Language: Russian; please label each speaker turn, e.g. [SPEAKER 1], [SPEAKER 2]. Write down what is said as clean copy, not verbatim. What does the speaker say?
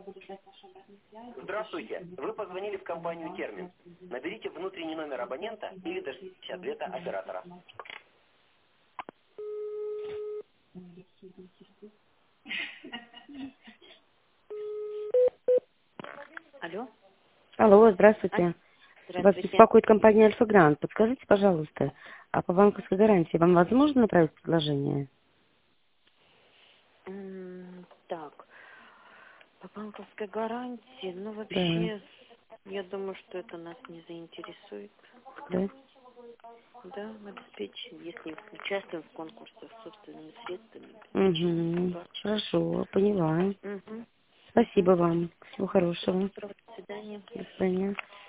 [SPEAKER 1] Здравствуйте. Вы позвонили в компанию «Термин». Наберите внутренний номер абонента или дождитесь ответа оператора. Алло.
[SPEAKER 2] Алло, здравствуйте. Вас
[SPEAKER 1] Здравствуйте.
[SPEAKER 2] беспокоит компания «Альфа-Грант». Подскажите, пожалуйста, а по банковской гарантии вам возможно направить предложение?
[SPEAKER 1] Так, по банковской гарантии, ну
[SPEAKER 2] Да,
[SPEAKER 1] вообще, я думаю, что это нас не заинтересует.
[SPEAKER 2] да.
[SPEAKER 1] Да, обеспечим, если участвуем в конкурсах собственными средствами, обеспечим
[SPEAKER 2] Угу.
[SPEAKER 1] выручку.
[SPEAKER 2] Хорошо, поняла.
[SPEAKER 1] Угу.
[SPEAKER 2] Спасибо вам. Всего
[SPEAKER 1] Всего
[SPEAKER 2] хорошего.
[SPEAKER 1] доброго, до свидания.
[SPEAKER 2] До свидания.